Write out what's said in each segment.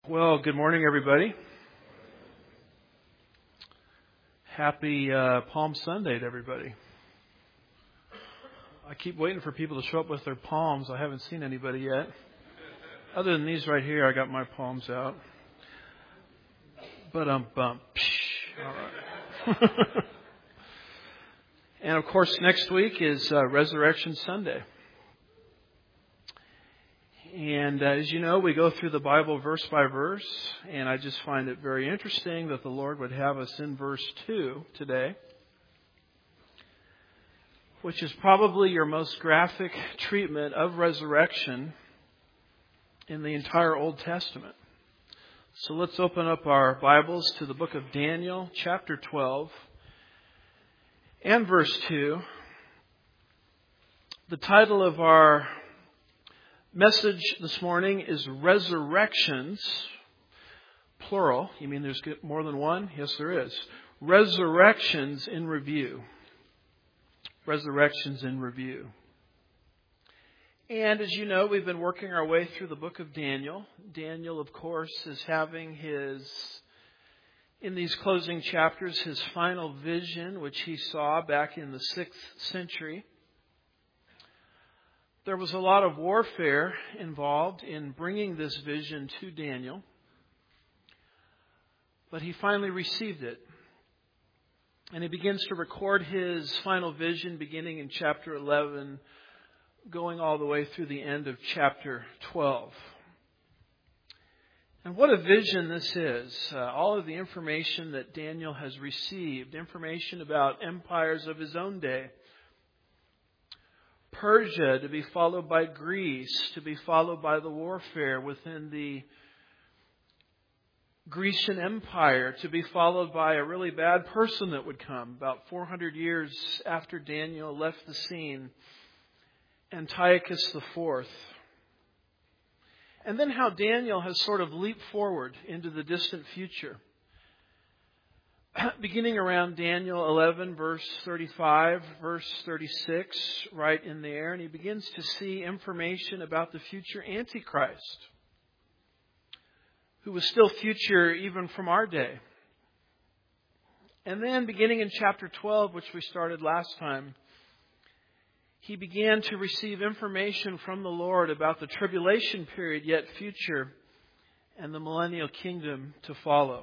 Well, good morning, everybody. Happy Palm Sunday to everybody. I keep waiting for people to show up with their palms. I haven't seen anybody yet. Other than these right here, I got my palms out. But All right. And of course, next week is Resurrection Sunday. And as you know, we go through the Bible verse by verse, and I just find it very interesting that the Lord would have us in verse 2 today, which is probably your most graphic treatment of resurrection in the entire Old Testament. So let's open up our Bibles to the book of Daniel, chapter 12, and verse 2. The title of our message this morning is Resurrections, plural. You mean there's more than one? Yes, there is. Resurrections in Review. Resurrections in Review. And as you know, we've been working our way through the book of Daniel. Daniel, of course, is having in these closing chapters, his final vision, which he saw back in the 6th century. There was a lot of warfare involved in bringing this vision to Daniel, but he finally received it. And he begins to record his final vision beginning in chapter 11, going all the way through the end of chapter 12. And what a vision this is. All of the information that Daniel has received, information about empires of his own day. Persia to be followed by Greece, to be followed by the warfare within the Grecian Empire, to be followed by a really bad person that would come about 400 years after Daniel left the scene, Antiochus IV. And then how Daniel has sort of leaped forward into the distant future. Beginning around Daniel 11, verse 35, verse 36, right in there, and he begins to see information about the future Antichrist, who was still future even from our day. And then beginning in chapter 12, which we started last time, he began to receive information from the Lord about the tribulation period yet future and the millennial kingdom to follow.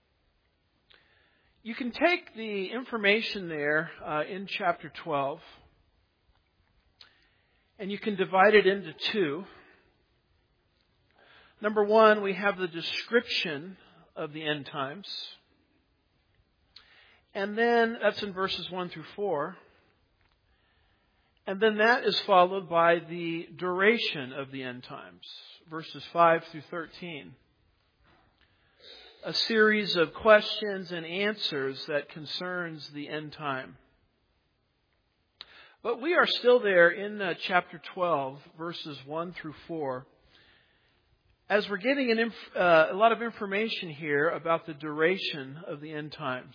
You can take the information there in chapter 12 and you can divide it into two. Number one, we have the description of the end times. And then that's in verses 1 through 4. And then that is followed by the duration of the end times, verses 5 through 13. A series of questions and answers that concerns the end time. But we are still there in chapter 12, verses 1 through 4, as we're getting a lot of information here about the duration of the end times.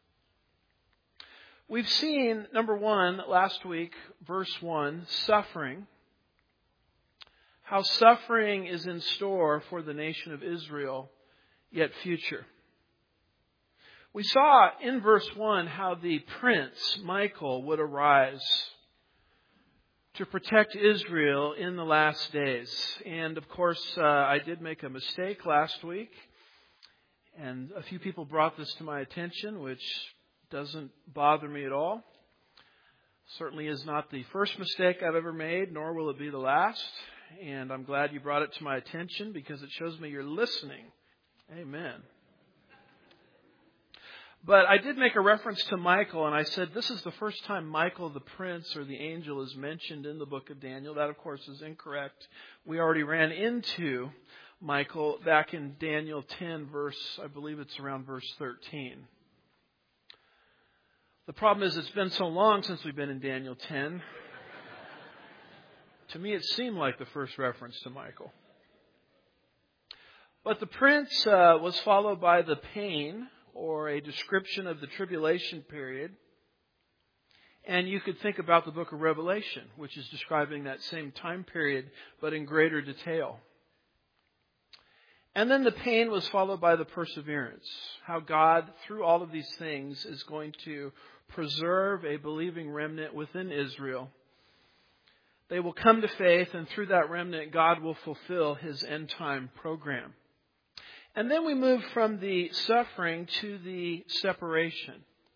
We've seen, number one, last week, verse 1, suffering. How suffering is in store for the nation of Israel, yet future. We saw in verse 1 how the prince, Michael, would arise to protect Israel in the last days. And of course, I did make a mistake last week. And a few people brought this to my attention, which doesn't bother me at all. Certainly is not the first mistake I've ever made, nor will it be the last. And I'm glad you brought it to my attention because it shows me you're listening. Amen. But I did make a reference to Michael, and I said this is the first time Michael, the prince or the angel, is mentioned in the book of Daniel. That, of course, is incorrect. We already ran into Michael back in Daniel 10, I believe it's around verse 13. The problem is it's been so long since we've been in Daniel 10. To me, it seemed like the first reference to Michael. But the prince was followed by the pain, or a description of the tribulation period. And you could think about the book of Revelation, which is describing that same time period, but in greater detail. And then the pain was followed by the perseverance. How God, through all of these things, is going to preserve a believing remnant within Israel. They will come to faith, and through that remnant, God will fulfill His end-time program. And then we move from the suffering to the separation.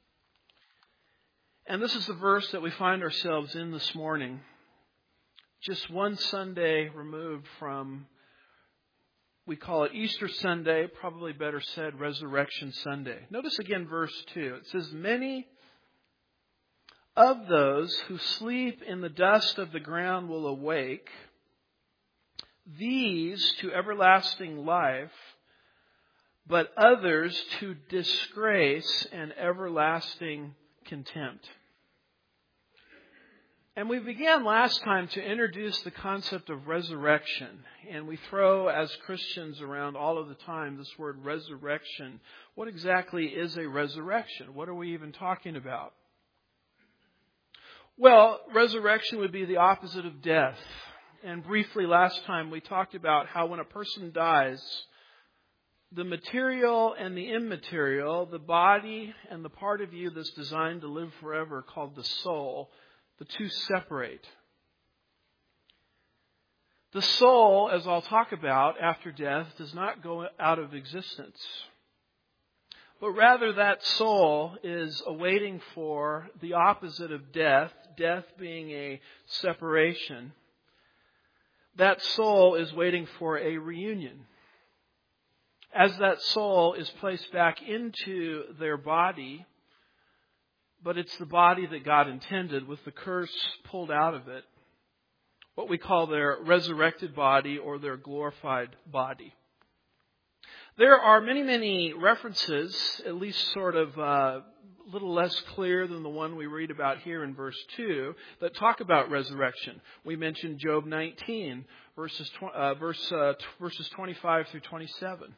And this is the verse that we find ourselves in this morning. Just one Sunday removed from, we call it Easter Sunday, probably better said Resurrection Sunday. Notice again verse 2. It says, "Many of those who sleep in the dust of the ground will awake, these to everlasting life, but others to disgrace and everlasting contempt." And we began last time to introduce the concept of resurrection. And we throw, as Christians around all of the time, this word resurrection. What exactly is a resurrection? What are we even talking about? Well, resurrection would be the opposite of death. And briefly last time we talked about how when a person dies, the material and the immaterial, the body and the part of you that's designed to live forever called the soul, the two separate. The soul, as I'll talk about after death, does not go out of existence. But rather that soul is awaiting for the opposite of death, death being a separation. That soul is waiting for a reunion. As that soul is placed back into their body, but it's the body that God intended with the curse pulled out of it, what we call their resurrected body or their glorified body. There are many, many references, at least sort of a little less clear than the one we read about here in verse 2, that talk about resurrection. We mentioned Job 19, verses 25 through 27.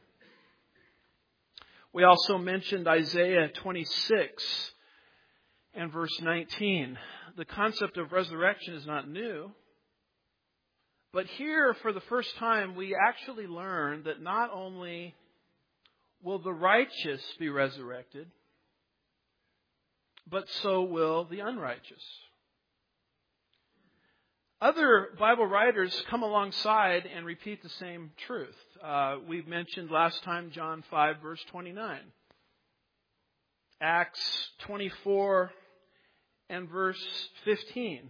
We also mentioned Isaiah 26 and verse 19. The concept of resurrection is not new. But here, for the first time, we actually learn that not only will the righteous be resurrected, but so will the unrighteous. Other Bible writers come alongside and repeat the same truth. We've mentioned last time John 5, verse 29. Acts 24 and verse 15.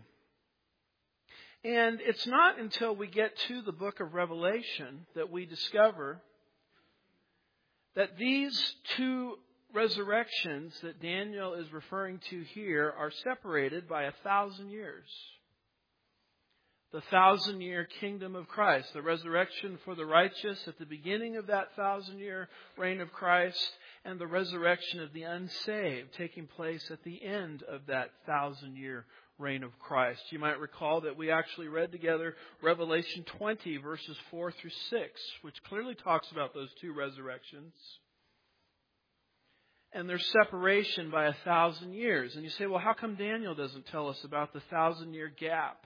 And it's not until we get to the book of Revelation that we discover that these two resurrections that Daniel is referring to here are separated by 1,000 years. The 1,000-year kingdom of Christ, the resurrection for the righteous at the beginning of that 1,000-year reign of Christ, and the resurrection of the unsaved taking place at the end of that 1,000-year reign of Christ. You might recall that we actually read together Revelation 20, verses 4 through 6, which clearly talks about those two resurrections and their separation by 1,000 years. And you say, well, how come Daniel doesn't tell us about the 1,000-year gap?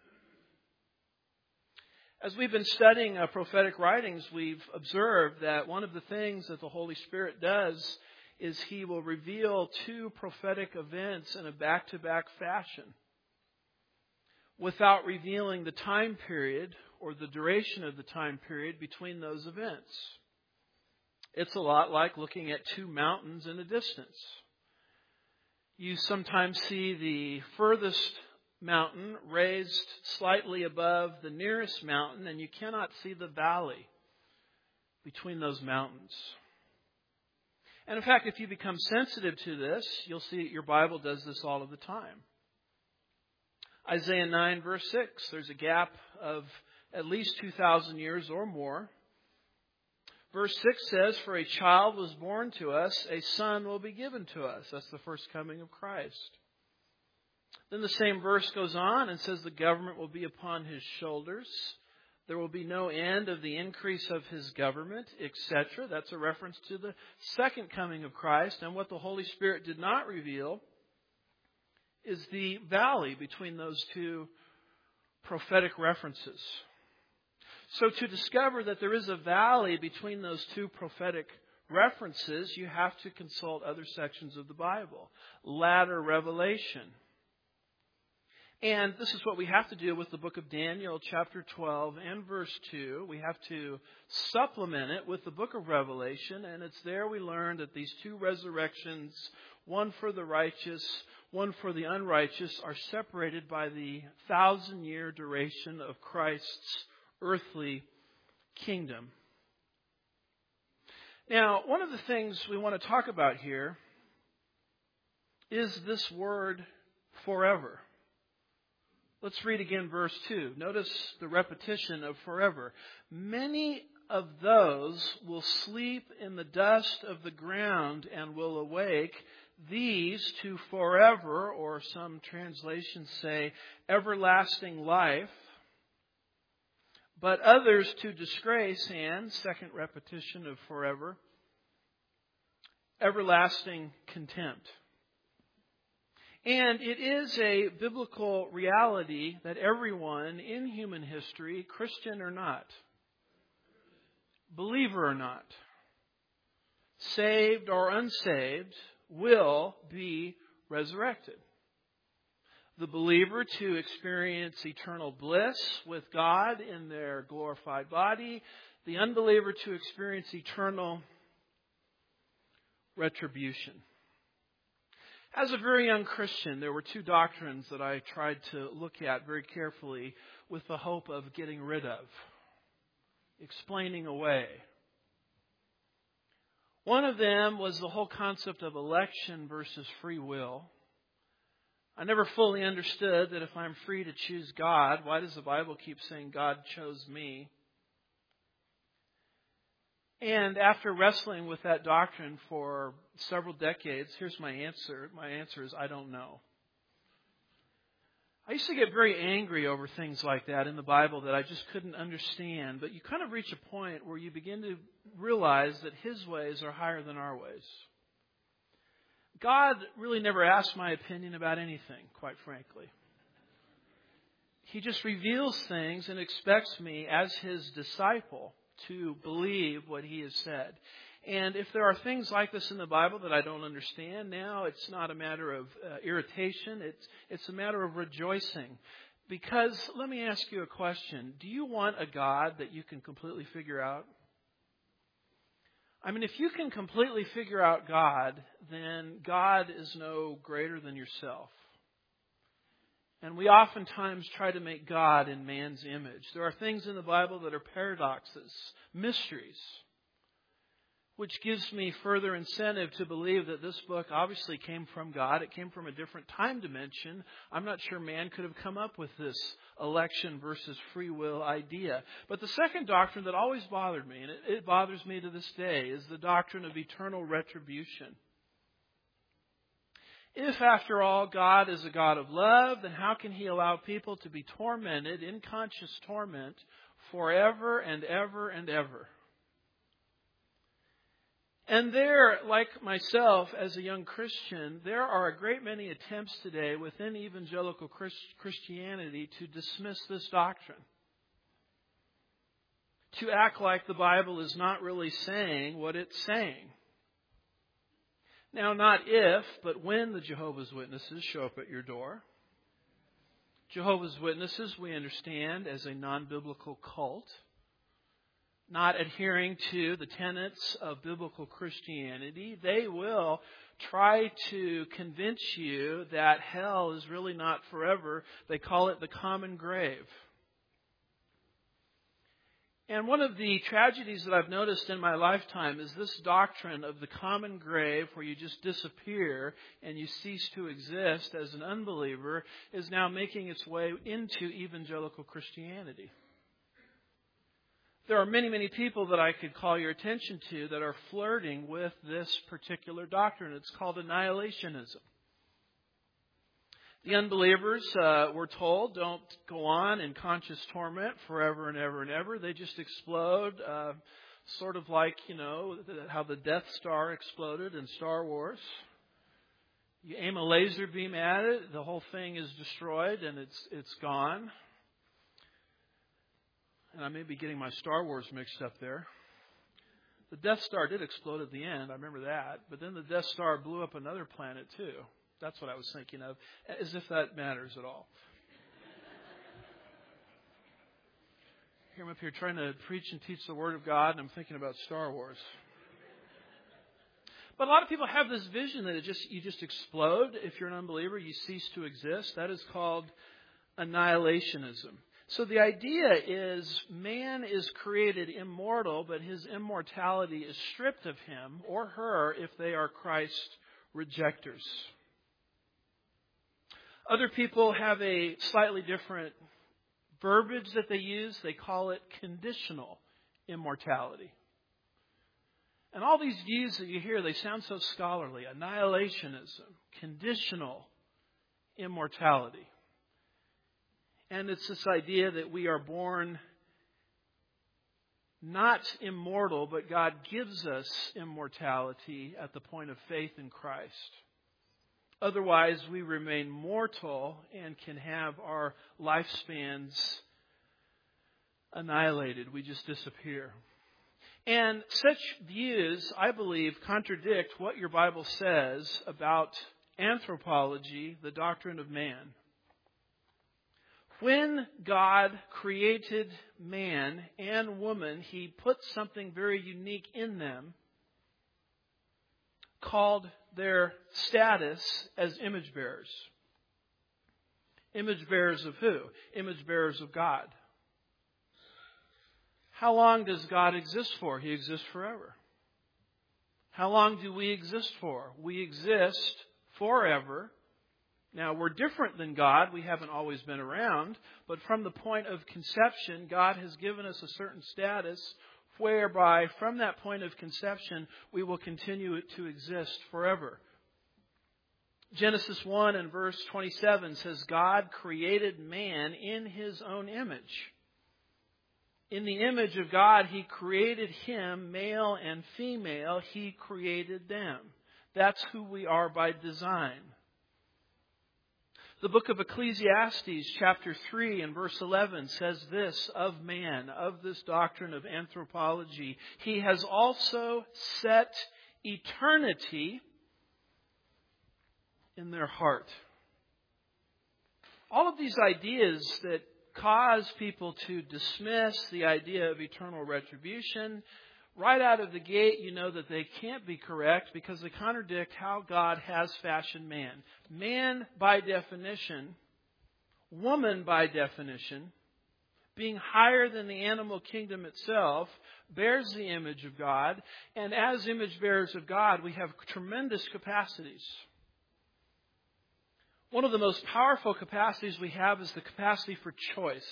As we've been studying prophetic writings, we've observed that one of the things that the Holy Spirit does is He will reveal two prophetic events in a back-to-back fashion without revealing the time period or the duration of the time period between those events. It's a lot like looking at two mountains in a distance. You sometimes see the furthest mountain raised slightly above the nearest mountain, and you cannot see the valley between those mountains. And in fact, if you become sensitive to this, you'll see that your Bible does this all of the time. Isaiah 9, verse 6, there's a gap of at least 2,000 years or more. Verse 6 says, "For a child was born to us, a son will be given to us." That's the first coming of Christ. Then the same verse goes on and says the government will be upon His shoulders. There will be no end of the increase of His government, etc. That's a reference to the second coming of Christ. And what the Holy Spirit did not reveal is the valley between those two prophetic references. So to discover that there is a valley between those two prophetic references, you have to consult other sections of the Bible. Latter revelation. And this is what we have to do with the book of Daniel, chapter 12 and verse 2. We have to supplement it with the book of Revelation, and it's there we learn that these two resurrections, one for the righteous, one for the unrighteous, are separated by the 1,000-year duration of Christ's earthly kingdom. Now, one of the things we want to talk about here is this word forever. Let's read again verse 2. Notice the repetition of forever. Many of those will sleep in the dust of the ground and will awake, these to forever, or some translations say everlasting life, but others to disgrace and, second repetition of forever, everlasting contempt. And it is a biblical reality that everyone in human history, Christian or not, believer or not, saved or unsaved, will be resurrected. The believer to experience eternal bliss with God in their glorified body. The unbeliever to experience eternal retribution. As a very young Christian, there were two doctrines that I tried to look at very carefully with the hope of getting rid of, explaining away. One of them was the whole concept of election versus free will. I never fully understood that if I'm free to choose God, why does the Bible keep saying God chose me? And after wrestling with that doctrine for several decades, here's my answer. My answer is, I don't know. I used to get very angry over things like that in the Bible that I just couldn't understand. But you kind of reach a point where you begin to realize that His ways are higher than our ways. God really never asked my opinion about anything, quite frankly. He just reveals things and expects me as His disciple to believe what He has said. And if there are things like this in the Bible that I don't understand now, it's not a matter of irritation. It's a matter of rejoicing. Because, let me ask you a question. Do you want a God that you can completely figure out? I mean, if you can completely figure out God, then God is no greater than yourself. And we oftentimes try to make God in man's image. There are things in the Bible that are paradoxes, mysteries, which gives me further incentive to believe that this book obviously came from God. It came from a different time dimension. I'm not sure man could have come up with this election versus free will idea. But the second doctrine that always bothered me, and it bothers me to this day, is the doctrine of eternal retribution. If, after all, God is a God of love, then how can He allow people to be tormented in conscious torment forever and ever and ever? And there, like myself as a young Christian, there are a great many attempts today within evangelical Christianity to dismiss this doctrine. To act like the Bible is not really saying what it's saying. Now, not if, but when the Jehovah's Witnesses show up at your door. Jehovah's Witnesses, we understand, as a non-biblical cult, not adhering to the tenets of biblical Christianity. They will try to convince you that hell is really not forever. They call it the common grave. And one of the tragedies that I've noticed in my lifetime is this doctrine of the common grave, where you just disappear and you cease to exist as an unbeliever, is now making its way into evangelical Christianity. There are many, many people that I could call your attention to that are flirting with this particular doctrine. It's called annihilationism. The unbelievers, we're told, don't go on in conscious torment forever and ever and ever. They just explode, sort of like, how the Death Star exploded in Star Wars. You aim a laser beam at it, the whole thing is destroyed and it's gone. and I may be getting my Star Wars mixed up there. The Death Star did explode at the end, I remember that. But then the Death Star blew up another planet too. That's what I was thinking of, as if that matters at all. Here I'm up here trying to preach and teach the Word of God, and I'm thinking about Star Wars. But a lot of people have this vision that you just explode. If you're an unbeliever, you cease to exist. That is called annihilationism. So the idea is man is created immortal, but his immortality is stripped of him or her if they are Christ rejectors. Other people have a slightly different verbiage that they use. They call it conditional immortality. And all these views that you hear, they sound so scholarly. Annihilationism, conditional immortality. And it's this idea that we are born not immortal, but God gives us immortality at the point of faith in Christ. Otherwise, we remain mortal and can have our lifespans annihilated. We just disappear. And such views, I believe, contradict what your Bible says about anthropology, the doctrine of man. When God created man and woman, He put something very unique in them called their status as image bearers. Image bearers of who? Image bearers of God. How long does God exist for? He exists forever. How long do we exist for? We exist forever. Now, we're different than God. We haven't always been around. But from the point of conception, God has given us a certain status whereby from that point of conception, we will continue to exist forever. Genesis 1 and verse 27 says, God created man in His own image. In the image of God, He created him, male and female. He created them. That's who we are by design. The book of Ecclesiastes, chapter 3 and verse 11 says this of man, of this doctrine of anthropology. He has also set eternity in their heart. All of these ideas that cause people to dismiss the idea of eternal retribution, right out of the gate, you know that they can't be correct because they contradict how God has fashioned man. Man, by definition, woman, by definition, being higher than the animal kingdom itself, bears the image of God. And as image bearers of God, we have tremendous capacities. One of the most powerful capacities we have is the capacity for choice.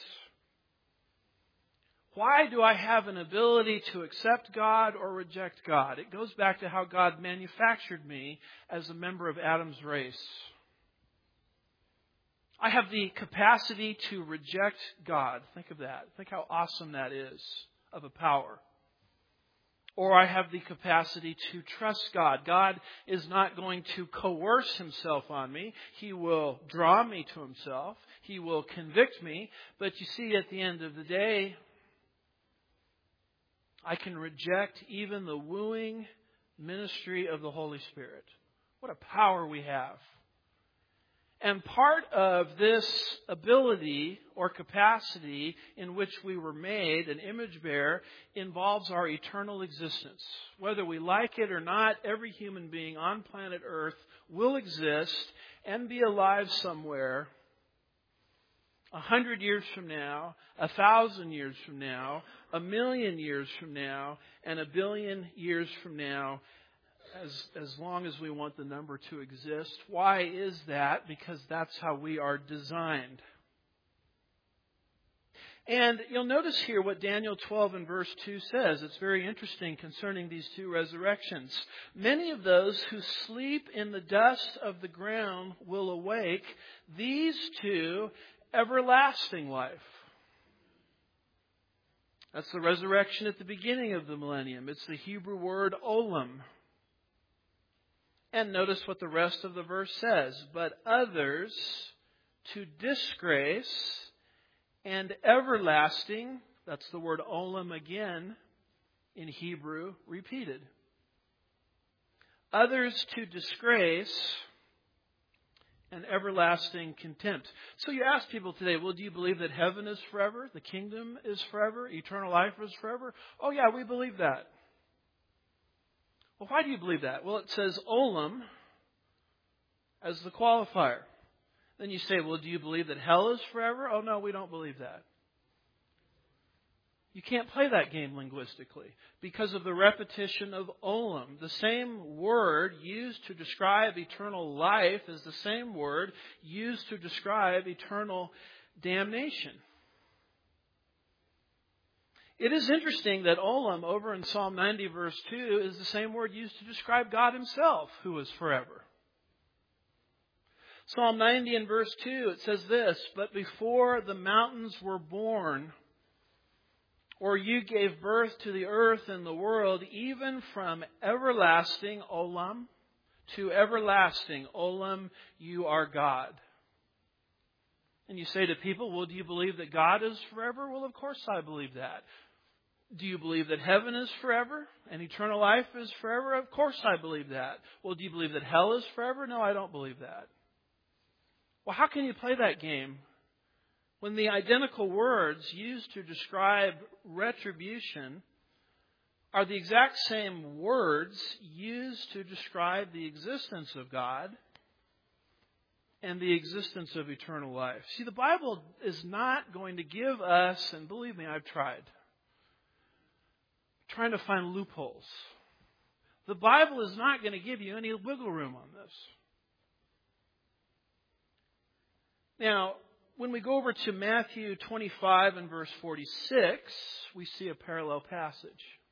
Why do I have an ability to accept God or reject God? It goes back to how God manufactured me as a member of Adam's race. I have the capacity to reject God. Think of that. Think how awesome that is of a power. Or I have the capacity to trust God. God is not going to coerce Himself on me. He will draw me to Himself. He will convict me. But you see, at the end of the day, I can reject even the wooing ministry of the Holy Spirit. What a power we have. And part of this ability or capacity in which we were made, an image bearer, involves our eternal existence. Whether we like it or not, every human being on planet Earth will exist and be alive somewhere 100 years from now, 1,000 years from now, 1,000,000 years from now, and 1,000,000,000 years from now, as long as we want the number to exist. Why is that? Because that's how we are designed. And you'll notice here what Daniel 12 and verse 2 says. It's very interesting concerning these two resurrections. Many of those who sleep in the dust of the ground will awake. These two, everlasting life. That's the resurrection at the beginning of the millennium. It's the Hebrew word olam. And notice what the rest of the verse says. But others to disgrace and everlasting That's the word olam again in Hebrew, repeated. Others to disgrace and everlasting contempt. So you ask people today, well, do you believe that heaven is forever? The kingdom is forever? Eternal life is forever? Oh yeah, we believe that. Well, why do you believe that? Well, it says olam as the qualifier. Then you say, well, do you believe that hell is forever? Oh no, we don't believe that. You can't play that game linguistically because of the repetition of olam. The same word used to describe eternal life is the same word used to describe eternal damnation. It is interesting that olam over in Psalm 90 verse 2 is the same word used to describe God himself, who is forever. Psalm 90 and verse 2, it says this, "But before the mountains were born, or you gave birth to the earth and the world, even from everlasting, olam, to everlasting, olam, you are God." And you say to people, well, do you believe that God is forever? Well, of course I believe that. Do you believe that heaven is forever and eternal life is forever? Of course I believe that. Well, do you believe that hell is forever? No, I don't believe that. Well, how can you play that game when the identical words used to describe retribution are the exact same words used to describe the existence of God and the existence of eternal life? See, the Bible is not going to give us, and believe me, I've tried, trying to find loopholes. The Bible is not going to give you any wiggle room on this. Now, when we go over to Matthew 25 and verse 46, we see a parallel passage.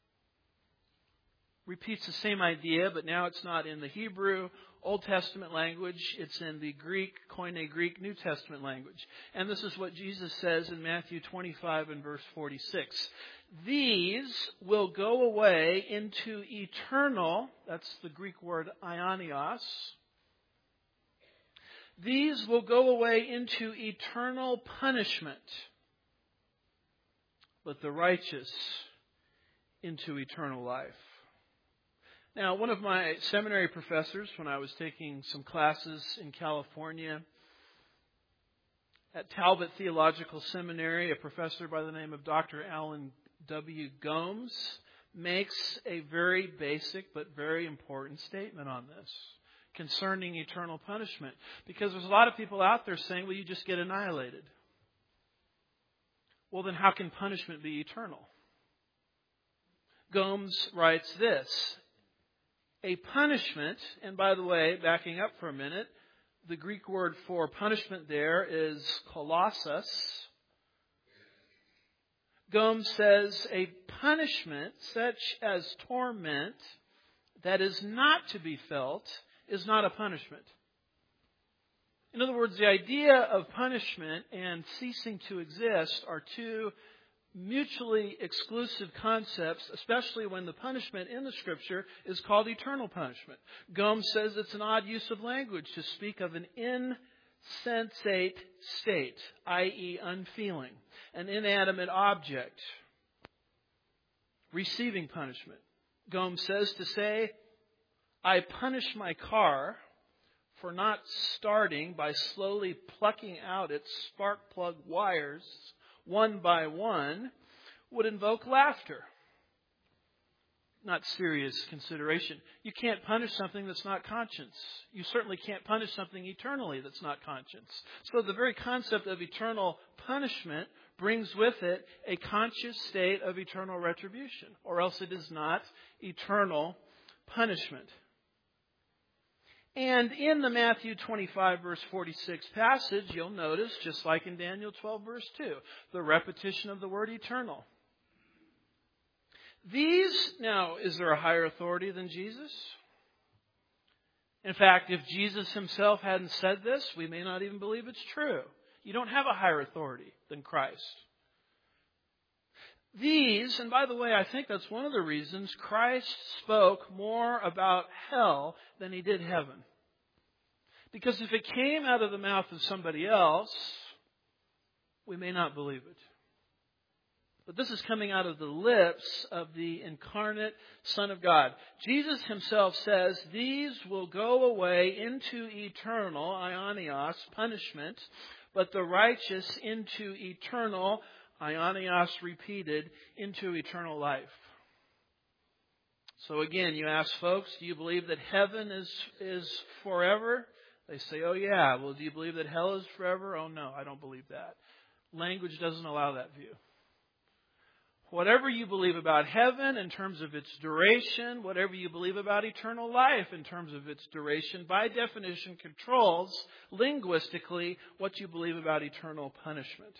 Repeats the same idea, but now it's not in the Hebrew Old Testament language. It's in the Greek, Koine Greek New Testament language. And this is what Jesus says in Matthew 25 and verse 46. "These will go away into eternal," that's the Greek word aionios, "these will go away into eternal punishment, but the righteous into eternal life." Now, one of my seminary professors, when I was taking some classes in California at Talbot Theological Seminary, a professor by the name of Dr. Alan W. Gomes makes a very basic but very important statement on this concerning eternal punishment. Because there's a lot of people out there saying, well, you just get annihilated. Well, then how can punishment be eternal? Gomes writes this, "A punishment," and by the way, backing up for a minute, the Greek word for punishment there is kolossos. Gomes says, "A punishment such as torment that is not to be felt is not a punishment." In other words, the idea of punishment and ceasing to exist are two mutually exclusive concepts, especially when the punishment in the Scripture is called eternal punishment. Gomes says it's an odd use of language to speak of an insensate state, i.e. unfeeling, an inanimate object receiving punishment. Gomes says to say, "I punish my car for not starting by slowly plucking out its spark plug wires one by one," would invoke laughter, not serious consideration. You can't punish something that's not conscience. You certainly can't punish something eternally that's not conscience. So the very concept of eternal punishment brings with it a conscious state of eternal retribution, or else it is not eternal punishment. And in the Matthew 25 verse 46 passage, you'll notice, just like in Daniel 12 verse 2, the repetition of the word eternal. Now, is there a higher authority than Jesus? In fact, if Jesus himself hadn't said this, we may not even believe it's true. You don't have a higher authority than Christ. And by the way, I think that's one of the reasons Christ spoke more about hell than he did heaven. Because if it came out of the mouth of somebody else, we may not believe it. But this is coming out of the lips of the incarnate Son of God. Jesus himself says, these will go away into eternal, aionios, punishment, but the righteous into eternal, aionios repeated, into eternal life. So again, you ask folks, do you believe that heaven is forever? They say, oh yeah. Well, do you believe that hell is forever? Oh no, I don't believe that. Language doesn't allow that view. Whatever you believe about heaven in terms of its duration, whatever you believe about eternal life in terms of its duration, by definition controls linguistically what you believe about eternal punishment.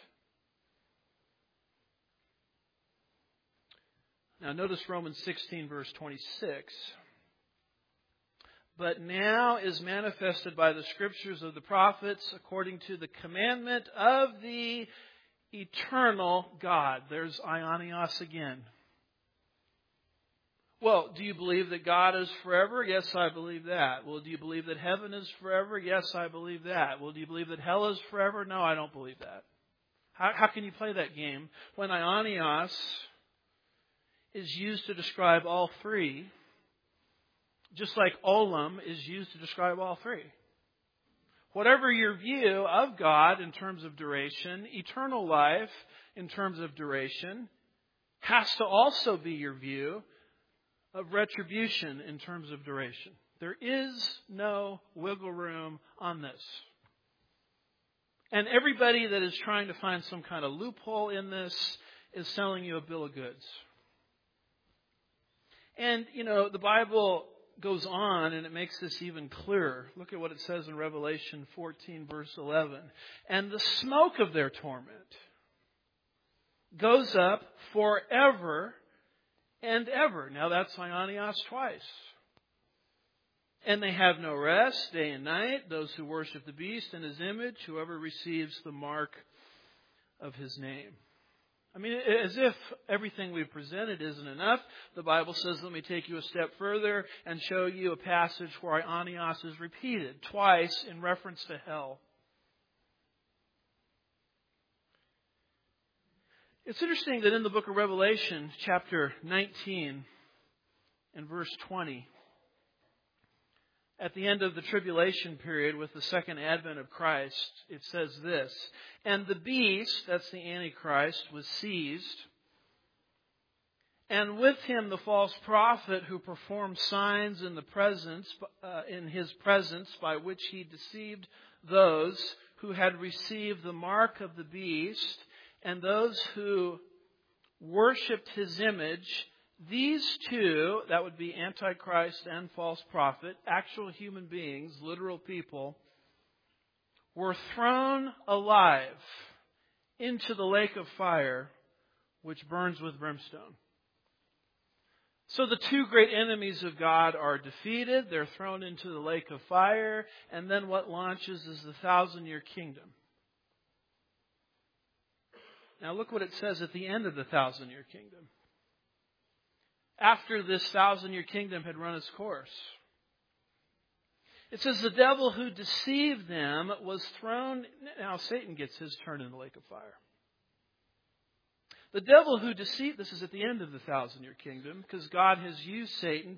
Now notice Romans 16 verse 26. But now is manifested by the scriptures of the prophets according to the commandment of the eternal God. There's aionios again. Well, do you believe that God is forever? Yes, I believe that. Well, do you believe that heaven is forever? Yes, I believe that. Well, do you believe that hell is forever? No, I don't believe that. How can you play that game when aionios is used to describe all three, just like olam is used to describe all three? Whatever your view of God in terms of duration, eternal life in terms of duration, has to also be your view of retribution in terms of duration. There is no wiggle room on this. And everybody that is trying to find some kind of loophole in this is selling you a bill of goods. And, the Bible goes on and it makes this even clearer. Look at what it says in Revelation 14 verse 11. And the smoke of their torment goes up forever and ever. Now that's aionios twice. And they have no rest day and night, those who worship the beast and his image, whoever receives the mark of his name. I mean, as if everything we've presented isn't enough, the Bible says, let me take you a step further and show you a passage where aionios is repeated twice in reference to hell. It's interesting that in the book of Revelation, chapter 19 and verse 20, at the end of the tribulation period with the second advent of Christ, it says this, and the beast, that's the Antichrist, was seized, and with him the false prophet who performed signs in his presence by which he deceived those who had received the mark of the beast and those who worshipped his image. These two, that would be Antichrist and false prophet, actual human beings, literal people, were thrown alive into the lake of fire, which burns with brimstone. So the two great enemies of God are defeated. They're thrown into the lake of fire. And then what launches is the 1,000-year kingdom. Now look what it says at the end of the 1,000-year kingdom. After this 1,000-year kingdom had run its course. It says the devil who deceived them was thrown. Now Satan gets his turn in the lake of fire. The devil who deceived, this is at the end of the 1,000-year kingdom, because God uses Satan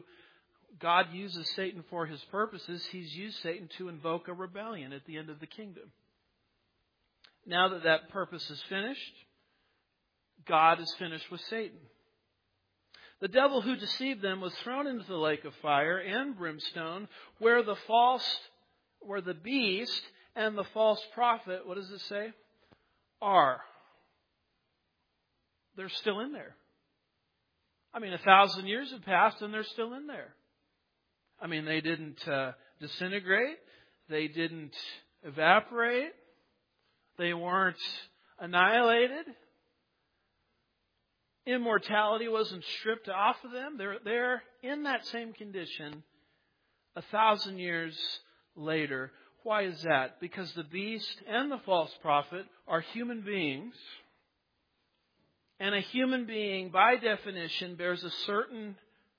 for his purposes. He's used Satan to invoke a rebellion at the end of the kingdom. Now that purpose is finished, God is finished with Satan. The devil who deceived them was thrown into the lake of fire and brimstone, where the beast and the false prophet, what does it say? Are. They're still in there. I mean, 1,000 years have passed and they're still in there. I mean, they didn't disintegrate. They didn't evaporate. They weren't annihilated. Immortality wasn't stripped off of them. They're in that same condition 1,000 years later. Why is that? Because the beast and the false prophet are human beings. And a human being, by definition, bears a certain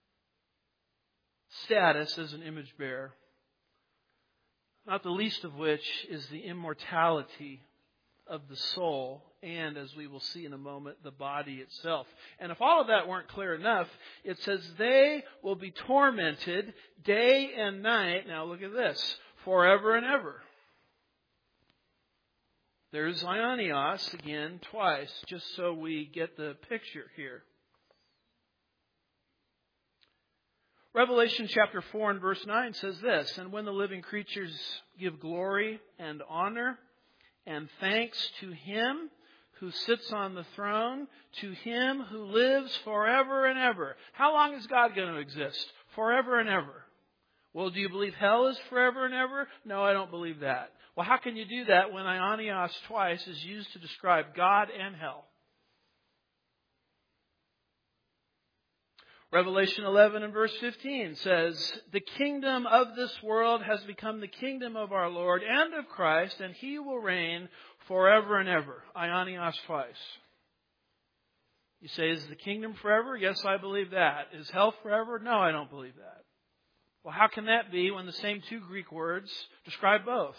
status as an image bearer. Not the least of which is the immortality of the soul, and, as we will see in a moment, the body itself. And if all of that weren't clear enough, it says they will be tormented day and night. Now look at this. Forever and ever. There's Ionios again twice, just so we get the picture here. Revelation chapter 4 and verse 9 says this, "And when the living creatures give glory and honor and thanks to Him who sits on the throne, to Him who lives forever and ever." How long is God going to exist? Forever and ever. Well, do you believe hell is forever and ever? No, I don't believe that. Well, how can you do that when Ionios twice is used to describe God and hell? Revelation 11 and verse 15 says, "The kingdom of this world has become the kingdom of our Lord and of Christ, and He will reign forever and ever." Ionios twice. You say, is the kingdom forever? Yes, I believe that. Is hell forever? No, I don't believe that. Well, how can that be when the same two Greek words describe both?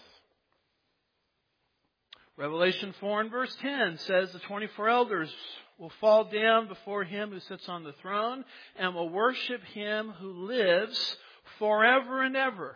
Revelation 4 and verse 10 says the 24 elders will fall down before Him who sits on the throne and will worship Him who lives forever and ever.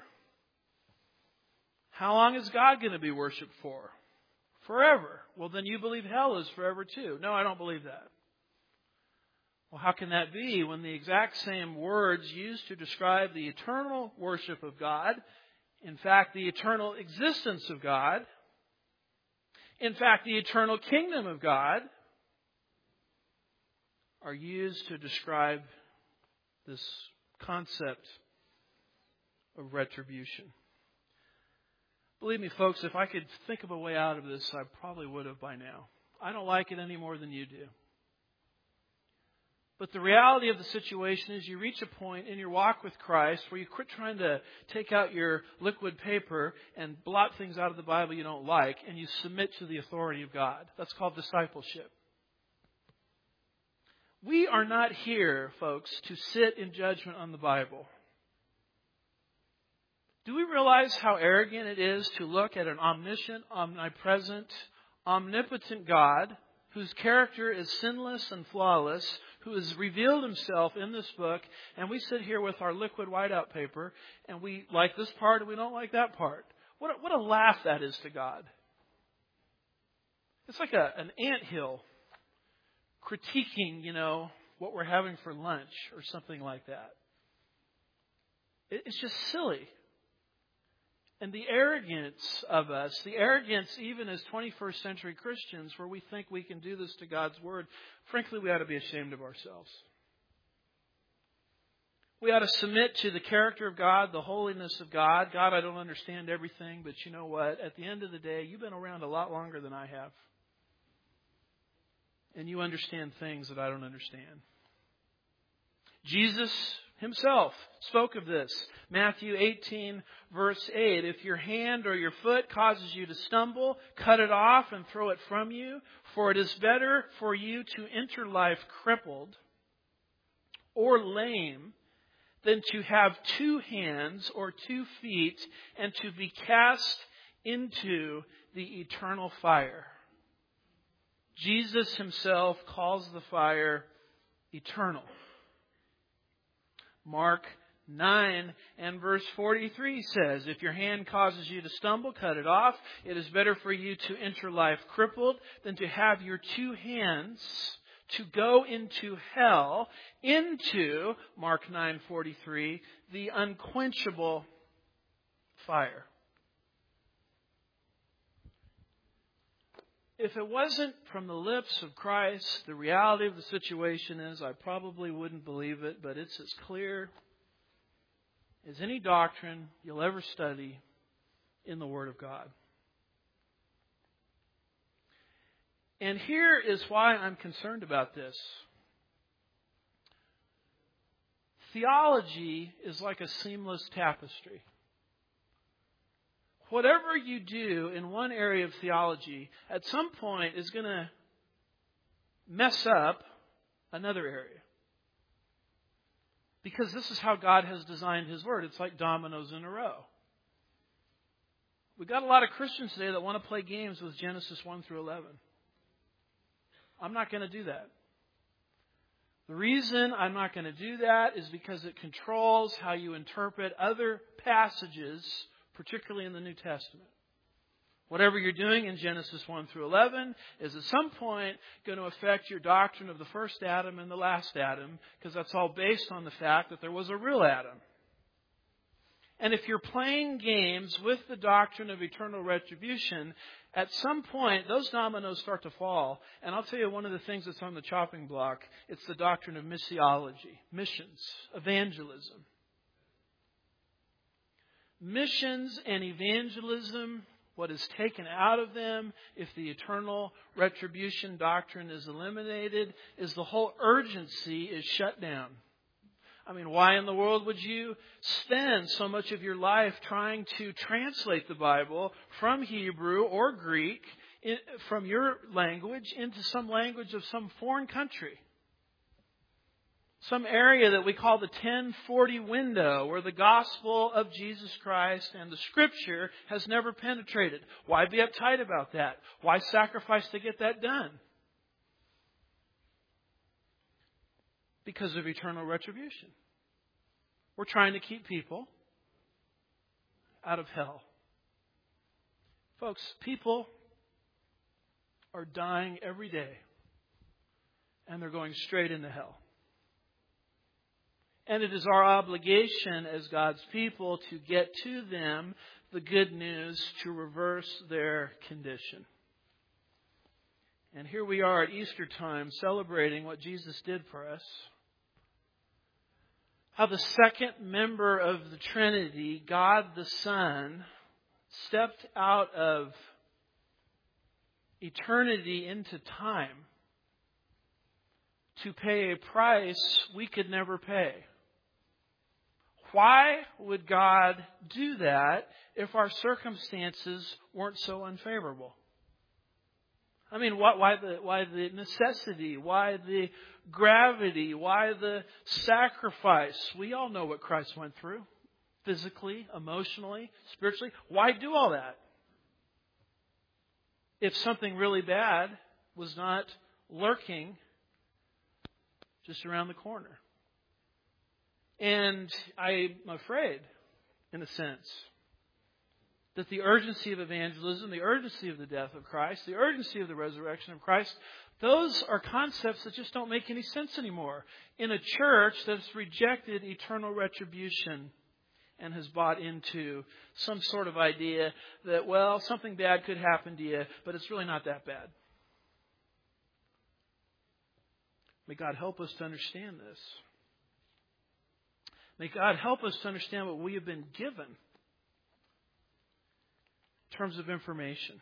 How long is God going to be worshipped for? Forever. Well, then you believe hell is forever too. No, I don't believe that. Well, how can that be when the exact same words used to describe the eternal worship of God, in fact, the eternal existence of God, in fact, the eternal kingdom of God, are used to describe this concept of retribution? Believe me, folks, if I could think of a way out of this, I probably would have by now. I don't like it any more than you do. But the reality of the situation is you reach a point in your walk with Christ where you quit trying to take out your liquid paper and blot things out of the Bible you don't like, and you submit to the authority of God. That's called discipleship. We are not here, folks, to sit in judgment on the Bible. Do we realize how arrogant it is to look at an omniscient, omnipresent, omnipotent God whose character is sinless and flawless, who has revealed Himself in this book, and we sit here with our liquid whiteout paper, and we like this part and we don't like that part? What a laugh that is to God. It's like an anthill critiquing, what we're having for lunch or something like that. It's just silly. And the arrogance of us, the arrogance even as 21st century Christians, where we think we can do this to God's Word, frankly, we ought to be ashamed of ourselves. We ought to submit to the character of God, the holiness of God. God, I don't understand everything, but you know what? At the end of the day, you've been around a lot longer than I have. And you understand things that I don't understand. Jesus Himself spoke of this. Matthew 18, verse 8. "If your hand or your foot causes you to stumble, cut it off and throw it from you. For it is better for you to enter life crippled or lame than to have 2 hands or 2 feet and to be cast into the eternal fire." Jesus Himself calls the fire eternal. Mark 9 and verse 43 says, "If your hand causes you to stumble, cut it off. It is better for you to enter life crippled than to have your 2 hands to go into hell, into," Mark 9:43, "the unquenchable fire." If it wasn't from the lips of Christ, the reality of the situation is I probably wouldn't believe it, but it's as clear as any doctrine you'll ever study in the Word of God. And here is why I'm concerned about this. Theology is like a seamless tapestry. Whatever you do in one area of theology, at some point is going to mess up another area. Because this is how God has designed His Word. It's like dominoes in a row. We've got a lot of Christians today that want to play games with Genesis 1 through 11. I'm not going to do that. The reason I'm not going to do that is because it controls how you interpret other passages, particularly in the New Testament. Whatever you're doing in Genesis 1 through 11 is at some point going to affect your doctrine of the first Adam and the last Adam, because that's all based on the fact that there was a real Adam. And if you're playing games with the doctrine of eternal retribution, at some point those dominoes start to fall. And I'll tell you one of the things that's on the chopping block, it's the doctrine of missiology, missions, evangelism. Missions and evangelism, what is taken out of them if the eternal retribution doctrine is eliminated, is the whole urgency is shut down. I mean, why in the world would you spend so much of your life trying to translate the Bible from Hebrew or Greek, from your language, into some language of some foreign country? Some area that we call the 1040 window, where the gospel of Jesus Christ and the Scripture has never penetrated. Why be uptight about that? Why sacrifice to get that done? Because of eternal retribution. We're trying to keep people out of hell. Folks, people are dying every day, and they're going straight into hell. And it is our obligation as God's people to get to them the good news to reverse their condition. And here we are at Easter time celebrating what Jesus did for us. How the second member of the Trinity, God the Son, stepped out of eternity into time to pay a price we could never pay. Why would God do that if our circumstances weren't so unfavorable? I mean, why the necessity? Why the gravity? Why the sacrifice? We all know what Christ went through. Physically, emotionally, spiritually. Why do all that? If something really bad was not lurking just around the corner. And I'm afraid, in a sense, that the urgency of evangelism, the urgency of the death of Christ, the urgency of the resurrection of Christ, those are concepts that just don't make any sense anymore in a church that's rejected eternal retribution and has bought into some sort of idea that, well, something bad could happen to you, but it's really not that bad. May God help us to understand this. May God help us to understand what we have been given in terms of information.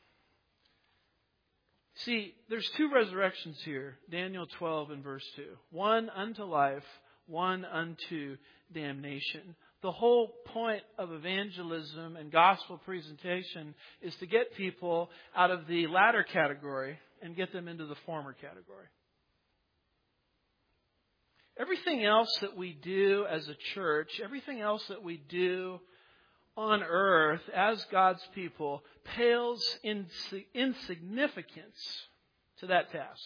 See, there's two resurrections here. Daniel 12 and verse 2. One unto life, one unto damnation. The whole point of evangelism and gospel presentation is to get people out of the latter category and get them into the former category. Everything else that we do as a church, everything else that we do on earth as God's people pales in insignificance to that task.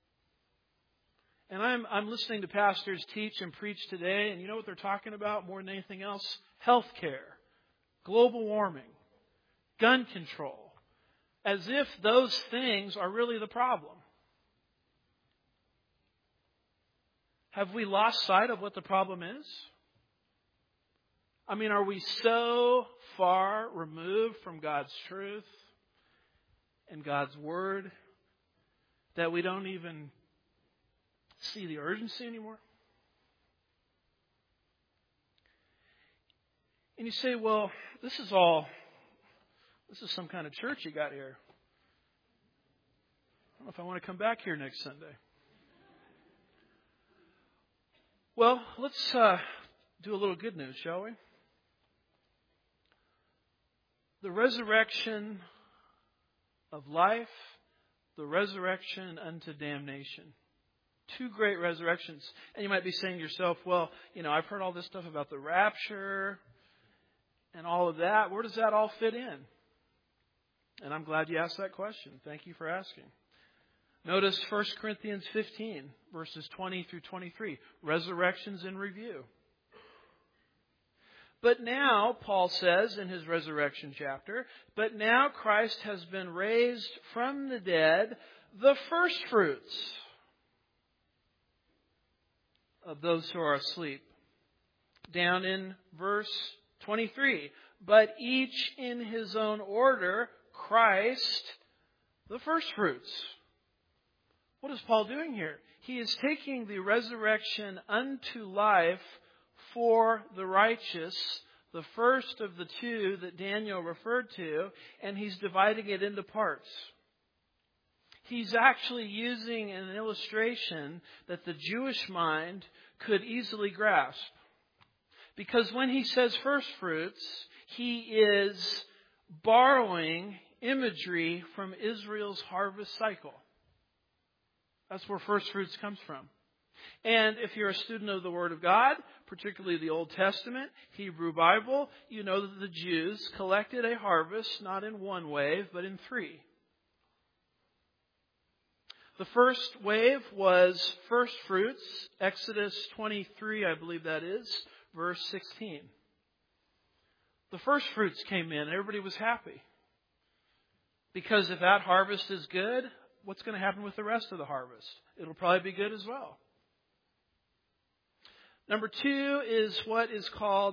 And I'm listening to pastors teach and preach today, and you know what they're talking about more than anything else? Healthcare, global warming, gun control, as if those things are really the problem. Have we lost sight of what the problem is? I mean, are we so far removed from God's truth and God's Word that we don't even see the urgency anymore? And you say, well, this is some kind of church you got here. I don't know if I want to come back here next Sunday. Well, let's do a little good news, shall we? The resurrection of life, the resurrection unto damnation. Two great resurrections. And you might be saying to yourself, well, I've heard all this stuff about the rapture and all of that. Where does that all fit in? And I'm glad you asked that question. Thank you for asking. Notice 1 Corinthians 15, verses 20 through 23. Resurrections in review. But now, Paul says in his resurrection chapter, but now Christ has been raised from the dead, the firstfruits of those who are asleep. Down in verse 23, but each in his own order, Christ, the firstfruits. What is Paul doing here? He is taking the resurrection unto life for the righteous, the first of the two that Daniel referred to, and he's dividing it into parts. He's actually using an illustration that the Jewish mind could easily grasp. Because when he says firstfruits, he is borrowing imagery from Israel's harvest cycle. That's where firstfruits comes from. And if you're a student of the Word of God, particularly the Old Testament, Hebrew Bible, you know that the Jews collected a harvest not in one wave, but in three. The first wave was firstfruits, Exodus 23, I believe that is, verse 16. The firstfruits came in, and everybody was happy. Because if that harvest is good, what's going to happen with the rest of the harvest? It'll probably be good as well. Number two is what is called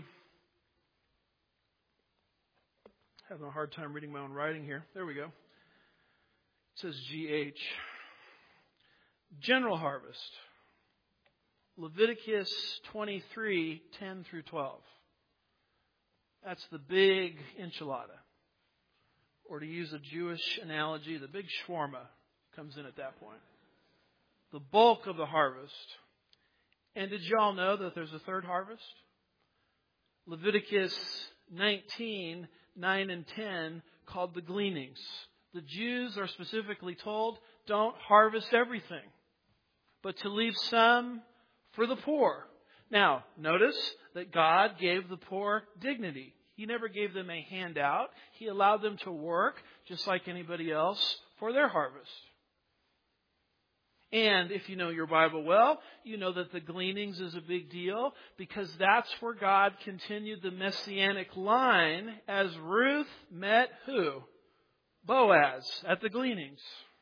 having a hard time reading my own writing here. There we go. It says GH. General harvest. Leviticus 23, 10 through 12. That's the big enchilada. Or to use a Jewish analogy, the big shawarma comes in at that point. The bulk of the harvest. And did you all know that there's a third harvest? Leviticus 19, 9 and 10, called the gleanings. The Jews are specifically told, don't harvest everything, but to leave some for the poor. Now, notice that God gave the poor dignity. He never gave them a handout. He allowed them to work, just like anybody else, for their harvest. And if you know your Bible well, you know that the gleanings is a big deal because that's where God continued the messianic line as Ruth met who? Boaz at the gleanings.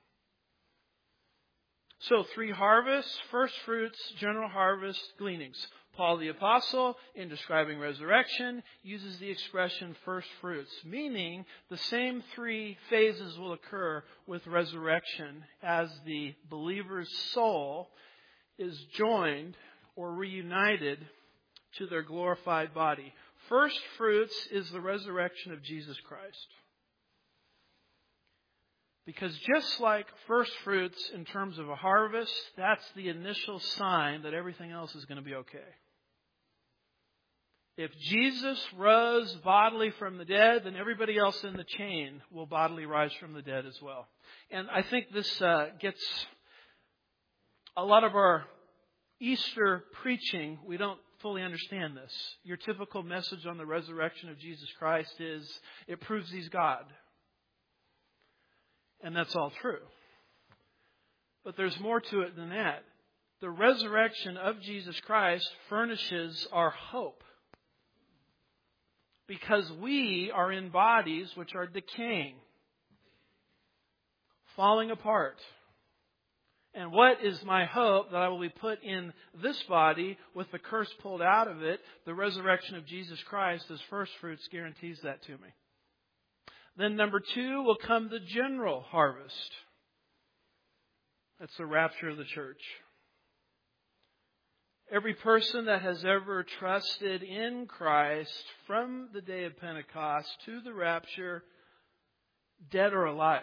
So 3 harvests, first fruits, general harvest, gleanings. Paul the Apostle, in describing resurrection, uses the expression first fruits, meaning the same 3 phases will occur with resurrection as the believer's soul is joined or reunited to their glorified body. First fruits is the resurrection of Jesus Christ. Because just like first fruits in terms of a harvest, that's the initial sign that everything else is going to be okay. If Jesus rose bodily from the dead, then everybody else in the chain will bodily rise from the dead as well. And I think this gets a lot of our Easter preaching. We don't fully understand this. Your typical message on the resurrection of Jesus Christ is, it proves He's God. And that's all true. But there's more to it than that. The resurrection of Jesus Christ furnishes our hope. Because we are in bodies which are decaying, falling apart. And what is my hope? That I will be put in this body with the curse pulled out of it. The resurrection of Jesus Christ as first fruits guarantees that to me. Then number 2 will come the general harvest. That's the rapture of the church. Every person that has ever trusted in Christ from the day of Pentecost to the rapture, dead or alive,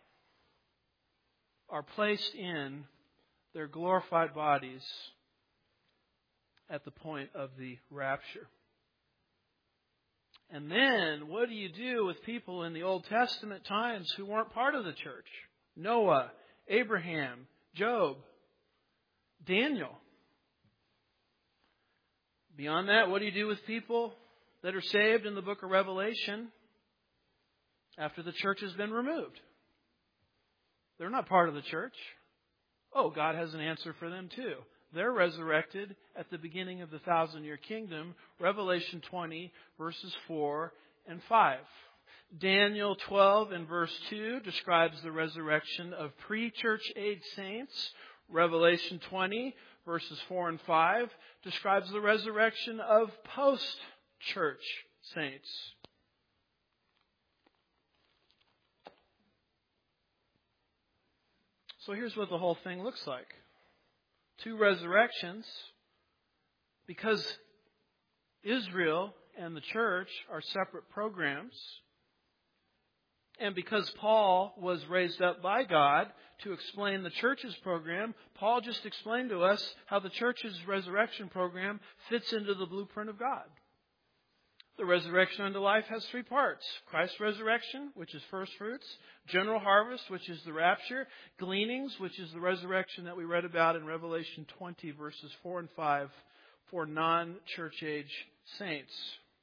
are placed in their glorified bodies at the point of the rapture. And then, what do you do with people in the Old Testament times who weren't part of the church? Noah, Abraham, Job, Daniel. Beyond that, what do you do with people that are saved in the book of Revelation? after the church has been removed. They're not part of the church. Oh, God has an answer for them too. They're resurrected at the beginning of the 1,000-year kingdom, Revelation 20, verses 4 and 5. Daniel 12 and verse 2 describes the resurrection of pre-church age saints. Revelation 20, verses 4 and 5 describes the resurrection of post-church saints. So here's what the whole thing looks like. 2 resurrections, because Israel and the church are separate programs, and because Paul was raised up by God to explain the church's program, Paul just explained to us how the church's resurrection program fits into the blueprint of God. The resurrection unto life has 3 parts. Christ's resurrection, which is first fruits. General harvest, which is the rapture. Gleanings, which is the resurrection that we read about in Revelation 20, verses 4 and 5 for non-church age saints.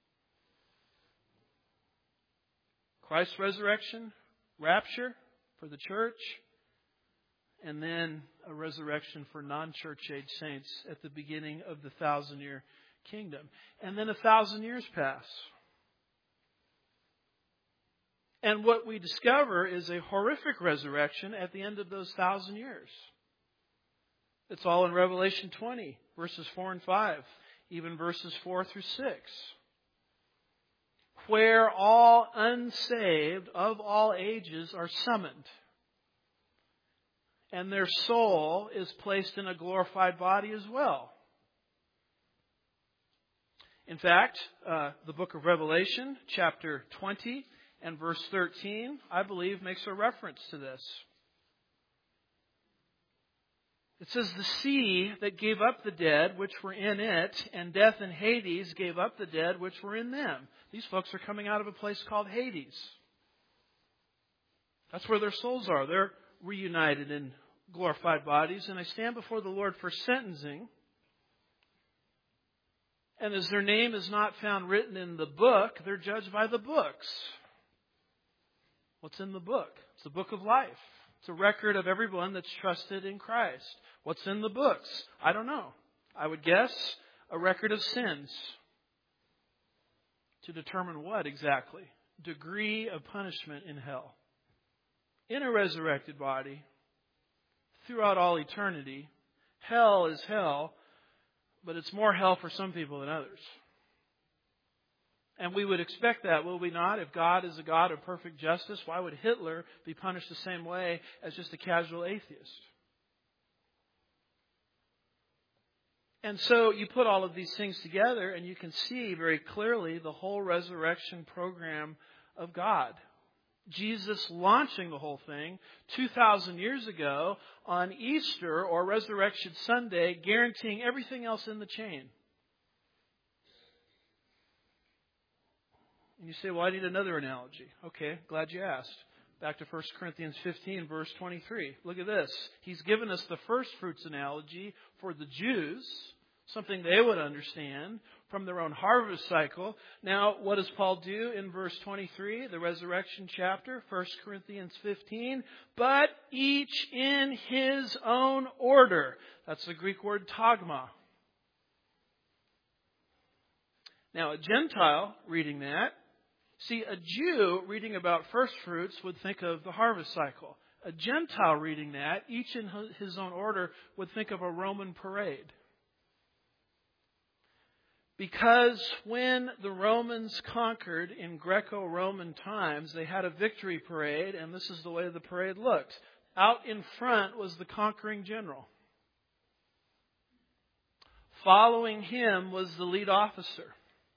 Christ's resurrection, rapture for the church, and then a resurrection for non-church age saints at the beginning of the 1,000-year kingdom. And then 1,000 years pass. And what we discover is a horrific resurrection at the end of those 1,000 years. It's all in Revelation 20, verses 4 and 5, even verses 4 through 6. Where all unsaved of all ages are summoned. And their soul is placed in a glorified body as well. In fact, the book of Revelation, chapter 20 and verse 13, I believe makes a reference to this. It says, the sea that gave up the dead which were in it, and death and Hades gave up the dead which were in them. These folks are coming out of a place called Hades. That's where their souls are. They're reunited in glorified bodies, and I stand before the Lord for sentencing. And as their name is not found written in the book, they're judged by the books. What's in the book? It's the book of life. It's a record of everyone that's trusted in Christ. What's in the books? I don't know. I would guess a record of sins. To determine what exactly? Degree of punishment in hell. In a resurrected body, throughout all eternity, hell is hell, but it's more hell for some people than others. And we would expect that, will we not? If God is a God of perfect justice, why would Hitler be punished the same way as just a casual atheist? And so you put all of these things together and you can see very clearly the whole resurrection program of God. Jesus launching the whole thing 2,000 years ago on Easter or Resurrection Sunday, guaranteeing everything else in the chain. And you say, well, I need another analogy. Okay, glad you asked. Back to 1 Corinthians 15, verse 23. Look at this. He's given us the first fruits analogy for the Jews, something they would understand from their own harvest cycle. Now, what does Paul do in verse 23, the resurrection chapter, 1 Corinthians 15? But each in his own order. That's the Greek word tagma. Now, a Gentile reading that, see, a Jew reading about first fruits would think of the harvest cycle. A Gentile reading that, each in his own order, would think of a Roman parade. Because when the Romans conquered in Greco-Roman times, they had a victory parade, and this is the way the parade looked. Out in front was the conquering general. Following him was the lead officer.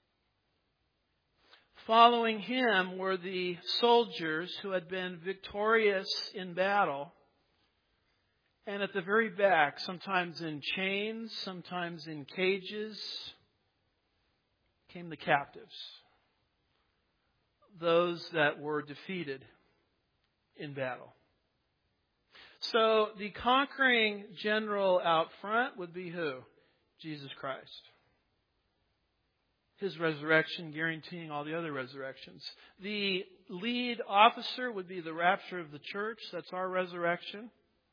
Following him were the soldiers who had been victorious in battle. And at the very back, sometimes in chains, sometimes in cages, came the captives. Those that were defeated in battle. So the conquering general out front would be who? Jesus Christ. His resurrection guaranteeing all the other resurrections. The lead officer would be the rapture of the church. That's our resurrection.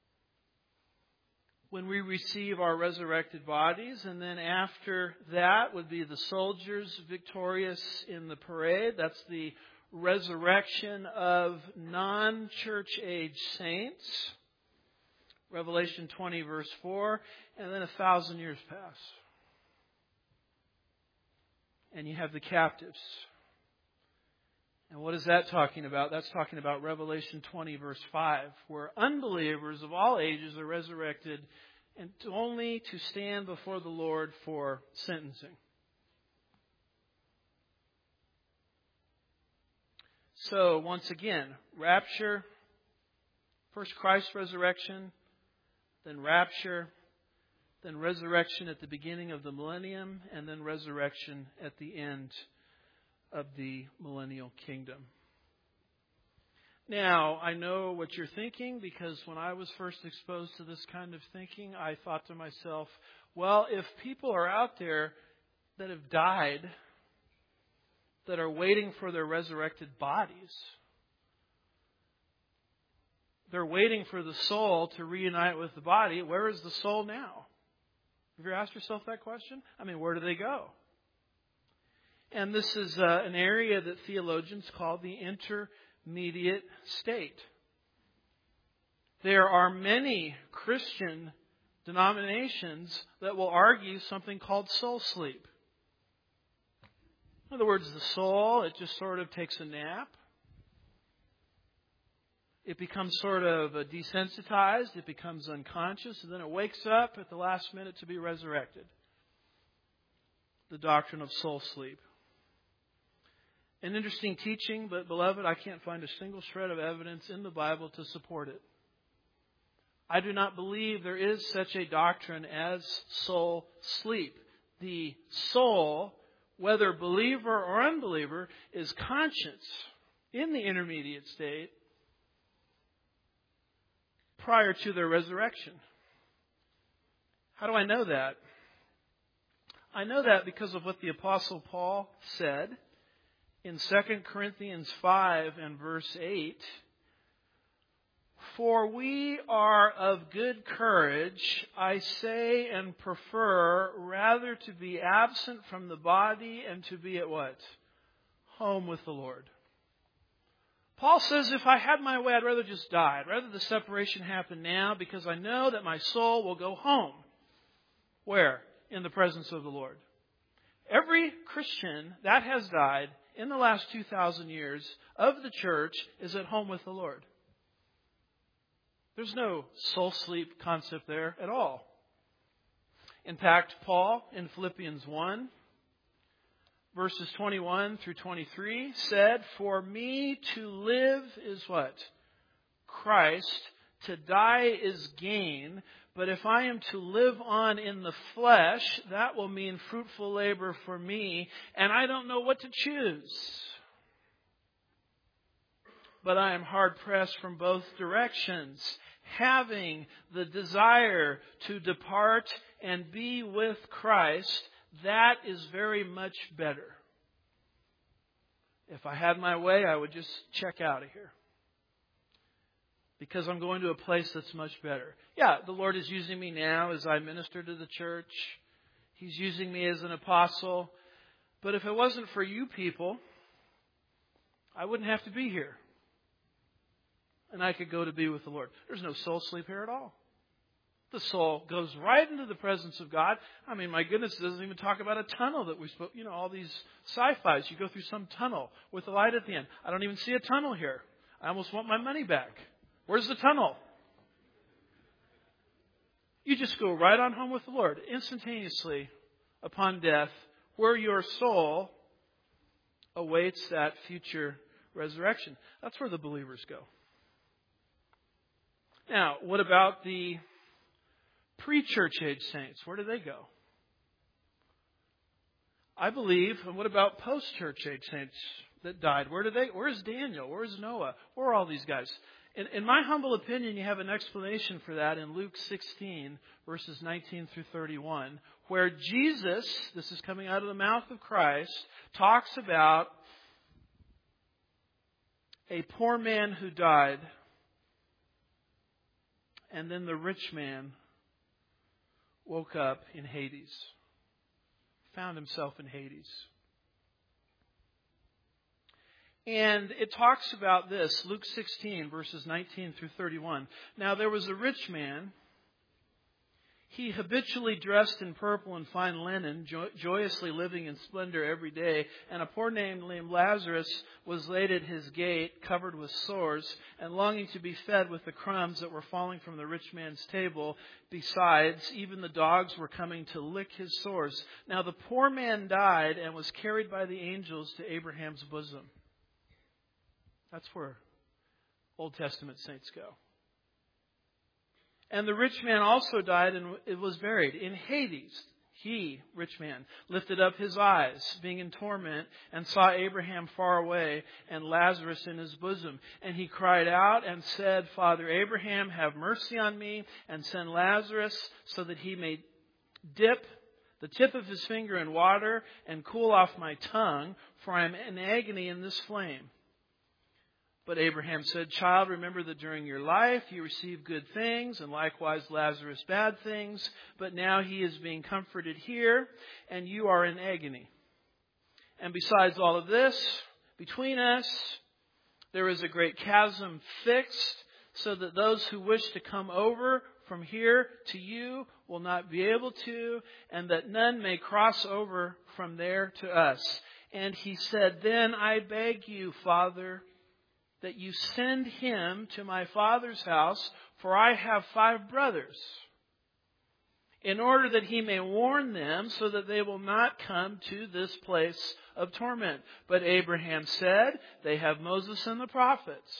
When we receive our resurrected bodies. And then after that would be the soldiers victorious in the parade. That's the resurrection of non-church age saints. Revelation 20 verse 4. And then 1,000 years pass. And you have the captives. And what is that talking about? That's talking about Revelation 20 verse 5, where unbelievers of all ages are resurrected and only to stand before the Lord for sentencing. So, once again, rapture, first Christ's resurrection, then rapture, then resurrection at the beginning of the millennium, and then resurrection at the end of the millennial kingdom. Now, I know what you're thinking, because when I was first exposed to this kind of thinking, I thought to myself, well, if people are out there that have died, that are waiting for their resurrected bodies, they're waiting for the soul to reunite with the body, where is the soul now? Have you ever asked yourself that question? I mean, where do they go? And this is an area that theologians call the intermediate state. There are many Christian denominations that will argue something called soul sleep. In other words, the soul, it just sort of takes a nap. It becomes sort of desensitized. It becomes unconscious. And then it wakes up at the last minute to be resurrected. The doctrine of soul sleep. An interesting teaching, but beloved, I can't find a single shred of evidence in the Bible to support it. I do not believe there is such a doctrine as soul sleep. The soul, whether believer or unbeliever, is conscious in the intermediate state prior to their resurrection. How do I know that? I know that because of what the Apostle Paul said in 2 Corinthians 5 and verse 8. For we are of good courage, I say, and prefer rather to be absent from the body and to be at what? Home with the Lord. Paul says, if I had my way, I'd rather just die. I'd rather the separation happen now, because I know that my soul will go home. Where? In the presence of the Lord. Every Christian that has died in the last 2,000 years of the church is at home with the Lord. There's no soul sleep concept there at all. In fact, Paul in Philippians 1, verses 21 through 23 said, for me to live is what? Christ. To die is gain. But if I am to live on in the flesh, that will mean fruitful labor for me. And I don't know what to choose. But I am hard pressed from both directions, having the desire to depart and be with Christ. That is very much better. If I had my way, I would just check out of here. Because I'm going to a place that's much better. Yeah, the Lord is using me now as I minister to the church. He's using me as an apostle. But if it wasn't for you people, I wouldn't have to be here. And I could go to be with the Lord. There's no soul sleep here at all. The soul goes right into the presence of God. I mean, my goodness, it doesn't even talk about a tunnel that we spoke. You know, all these sci-fis. You go through some tunnel with a light at the end. I don't even see a tunnel here. I almost want my money back. Where's the tunnel? You just go right on home with the Lord instantaneously upon death, where your soul awaits that future resurrection. That's where the believers go. Now, what about the pre-church age saints? Where do they go? I believe, and what about post-church age saints that died? Where's Daniel? Where's Noah? Where are all these guys? In my humble opinion, you have an explanation for that in Luke 16, verses 19 through 31, where Jesus, this is coming out of the mouth of Christ, talks about a poor man who died, and then the rich man woke up in Hades, found himself in Hades. And it talks about this, Luke 16, verses 19 through 31. Now there was a rich man. He habitually dressed in purple and fine linen, joyously living in splendor every day. And a poor man named Lazarus was laid at his gate, covered with sores, and longing to be fed with the crumbs that were falling from the rich man's table. Besides, even the dogs were coming to lick his sores. Now the poor man died and was carried by the angels to Abraham's bosom. That's where Old Testament saints go. And the rich man also died and it was buried in Hades. He, rich man, lifted up his eyes, being in torment, and saw Abraham far away and Lazarus in his bosom. And he cried out and said, Father Abraham, have mercy on me and send Lazarus so that he may dip the tip of his finger in water and cool off my tongue, for I am in agony in this flame. But Abraham said, Child, remember that during your life you received good things, and likewise Lazarus bad things. But now he is being comforted here, and you are in agony. And besides all of this, between us, there is a great chasm fixed, so that those who wish to come over from here to you will not be able to, and that none may cross over from there to us. And he said, Then I beg you, Father, that you send him to my father's house, for I have 5 brothers, in order that he may warn them, so that they will not come to this place of torment. But Abraham said, They have Moses and the prophets.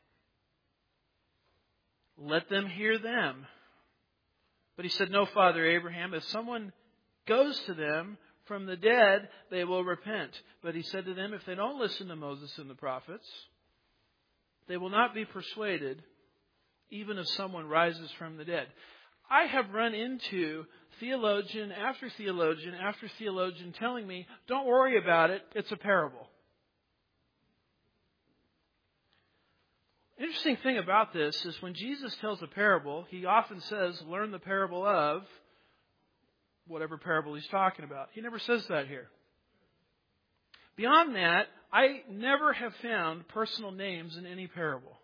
Let them hear them. But he said, No, Father Abraham, if someone goes to them from the dead, they will repent. But he said to them, If they don't listen to Moses and the prophets, they will not be persuaded, even if someone rises from the dead. I have run into theologian after theologian after theologian telling me, don't worry about it, it's a parable. Interesting thing about this is when Jesus tells a parable, he often says, learn the parable of whatever parable he's talking about. He never says that here. Beyond that, I never have found personal names in any parable.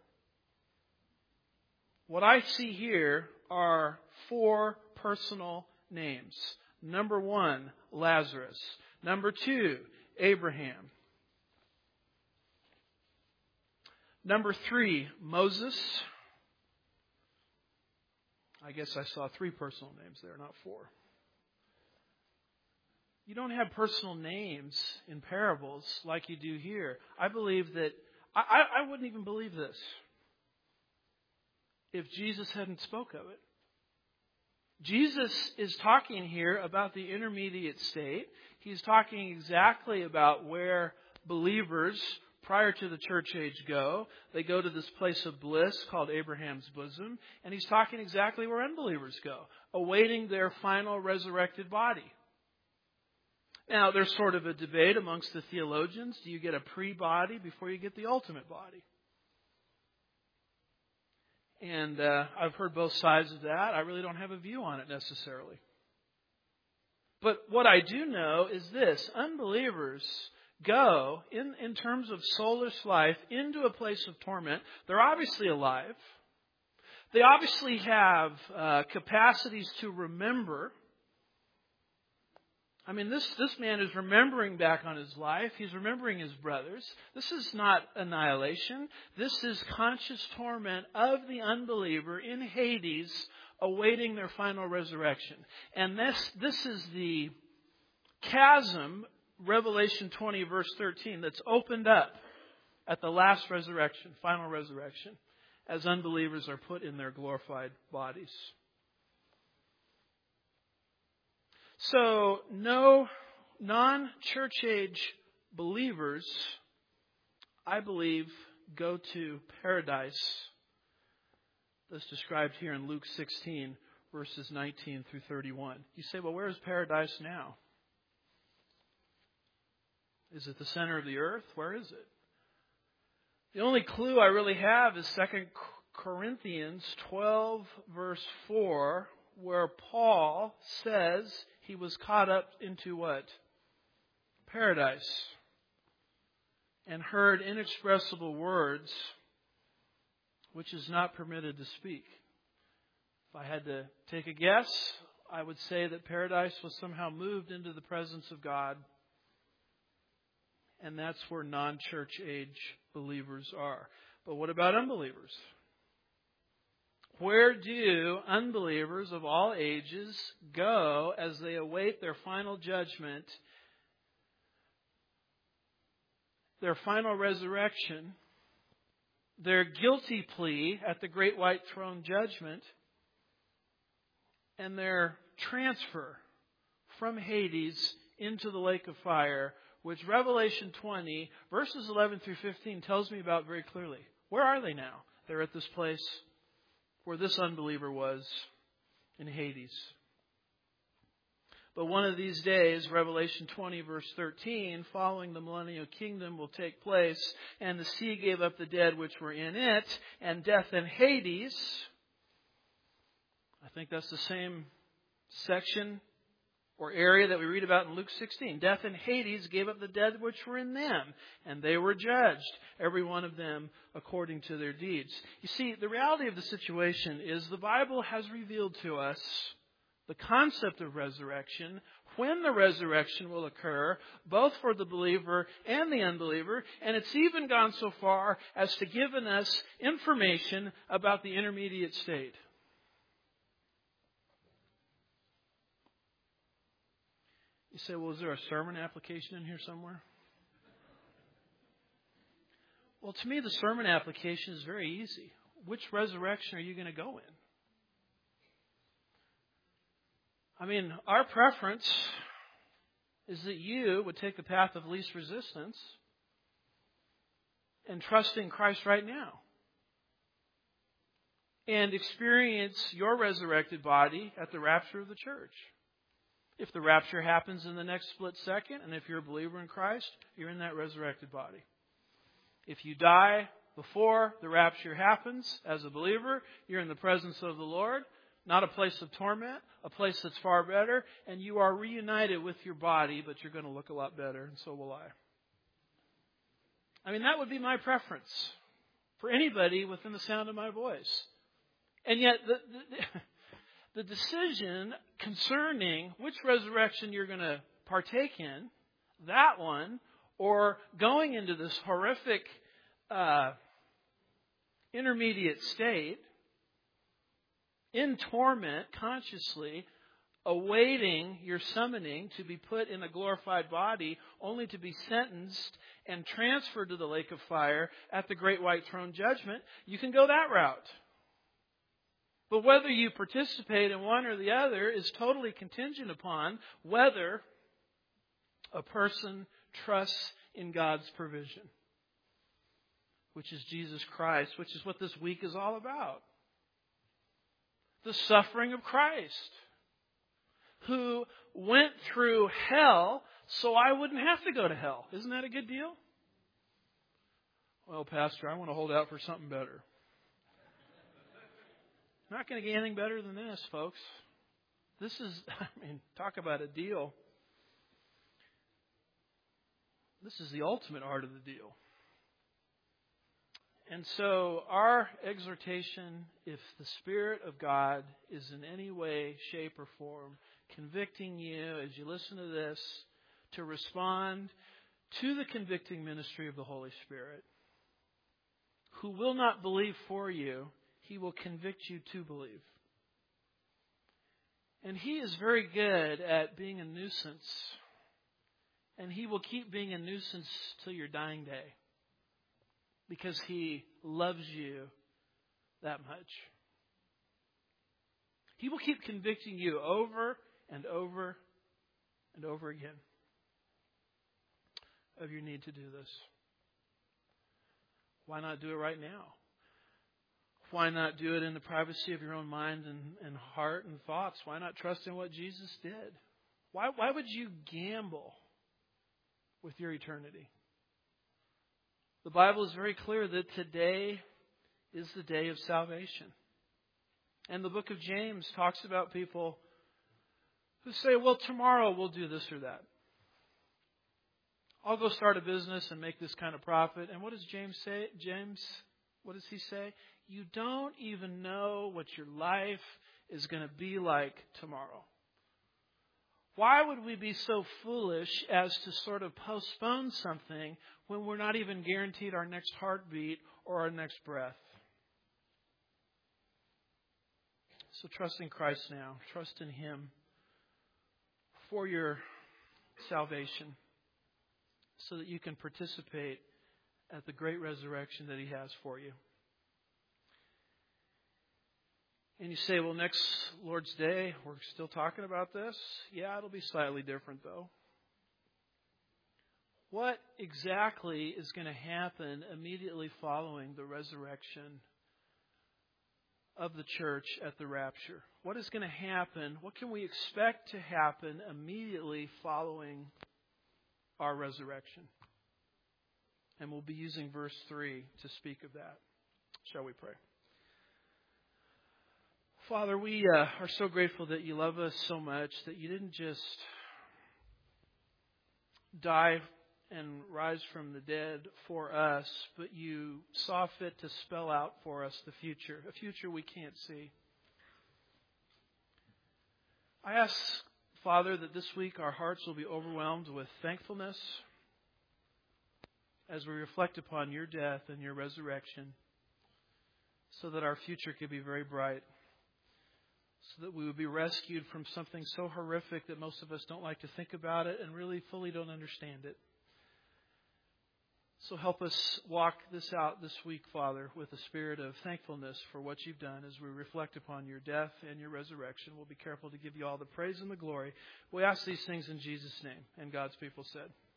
What I see here are 4 personal names. Number 1, Lazarus. Number 2, Abraham. Number 3, Moses. I guess I saw 3 personal names there, not 4. You don't have personal names in parables like you do here. I believe that, I wouldn't even believe this if Jesus hadn't spoke of it. Jesus is talking here about the intermediate state. He's talking exactly about where believers prior to the church age go. They go to this place of bliss called Abraham's bosom. And he's talking exactly where unbelievers go, awaiting their final resurrected body. Now, there's sort of a debate amongst the theologians. Do you get a pre-body before you get the ultimate body? And I've heard both sides of that. I really don't have a view on it necessarily. But what I do know is this. Unbelievers go, in terms of soulless life, into a place of torment. They're obviously alive. They obviously have capacities to remember. I mean, this man is remembering back on his life. He's remembering his brothers. This is not annihilation. This is conscious torment of the unbeliever in Hades, awaiting their final resurrection. And this is the chasm, Revelation 20, verse 13, that's opened up at the last resurrection, final resurrection, as unbelievers are put in their glorified bodies. So, no non-church age believers, I believe, go to paradise, that's described here in Luke 16, verses 19 through 31. You say, well, where is paradise now? Is it the center of the earth? Where is it? The only clue I really have is 2 Corinthians 12, verse 4, where Paul says he was caught up into what? Paradise. And heard inexpressible words which is not permitted to speak. If I had to take a guess, I would say that paradise was somehow moved into the presence of God. And that's where non-church age believers are. But what about unbelievers? Where do unbelievers of all ages go as they await their final judgment, their final resurrection, their guilty plea at the great white throne judgment, and their transfer from Hades into the lake of fire, which Revelation 20, verses 11 through 15 tells me about very clearly. Where are they now? They're at this place where this unbeliever was, in Hades. But one of these days, Revelation 20, verse 13, following the millennial kingdom will take place, and the sea gave up the dead which were in it, and death and Hades, I think that's the same section or area that we read about in Luke 16. Death and Hades gave up the dead which were in them, and they were judged, every one of them according to their deeds. You see, the reality of the situation is the Bible has revealed to us the concept of resurrection, when the resurrection will occur, both for the believer and the unbeliever, and it's even gone so far as to given us information about the intermediate state. You say, well, is there a sermon application in here somewhere? Well, to me, the sermon application is very easy. Which resurrection are you going to go in? I mean, our preference is that you would take the path of least resistance and trust in Christ right now. And experience your resurrected body at the rapture of the church. If the rapture happens in the next split second, and if you're a believer in Christ, you're in that resurrected body. If you die before the rapture happens as a believer, you're in the presence of the Lord, not a place of torment, a place that's far better, and you are reunited with your body, but you're going to look a lot better, and so will I. I mean, that would be my preference for anybody within the sound of my voice. And yet, the decision concerning which resurrection you're going to partake in, that one, or going into this horrific intermediate state, in torment, consciously, awaiting your summoning to be put in a glorified body, only to be sentenced and transferred to the lake of fire at the great white throne judgment, you can go that route. But whether you participate in one or the other is totally contingent upon whether a person trusts in God's provision, which is Jesus Christ, which is what this week is all about. The suffering of Christ, who went through hell so I wouldn't have to go to hell. Isn't that a good deal? Well, Pastor, I want to hold out for something better. Not going to get anything better than this, folks. This is, talk about a deal. This is the ultimate art of the deal. And so our exhortation, if the Spirit of God is in any way, shape, or form convicting you as you listen to this, to respond to the convicting ministry of the Holy Spirit, who will not believe for you, He will convict you to believe. And He is very good at being a nuisance. And He will keep being a nuisance till your dying day. Because He loves you that much. He will keep convicting you over and over and over again of your need to do this. Why not do it right now? Why not do it in the privacy of your own mind and heart and thoughts? Why not trust in what Jesus did? Why would you gamble with your eternity? The Bible is very clear that today is the day of salvation. And the book of James talks about people who say, well, tomorrow we'll do this or that. I'll go start a business and make this kind of profit. And what does James say? What does he say? You don't even know what your life is going to be like tomorrow. Why would we be so foolish as to sort of postpone something when we're not even guaranteed our next heartbeat or our next breath? So trust in Christ now. Trust in Him for your salvation so that you can participate at the great resurrection that He has for you. And you say, well, next Lord's Day, we're still talking about this? Yeah, it'll be slightly different, though. What exactly is going to happen immediately following the resurrection of the church at the rapture? What is going to happen? What can we expect to happen immediately following our resurrection? And we'll be using verse 3 to speak of that. Shall we pray? Father, we are so grateful that you love us so much, that you didn't just die and rise from the dead for us, but you saw fit to spell out for us the future, a future we can't see. I ask, Father, that this week our hearts will be overwhelmed with thankfulness as we reflect upon your death and your resurrection, so that our future could be very bright, so that we would be rescued from something so horrific that most of us don't like to think about it and really fully don't understand it. So help us walk this out this week, Father, with a spirit of thankfulness for what you've done as we reflect upon your death and your resurrection. We'll be careful to give you all the praise and the glory. We ask these things in Jesus' name. And God's people said.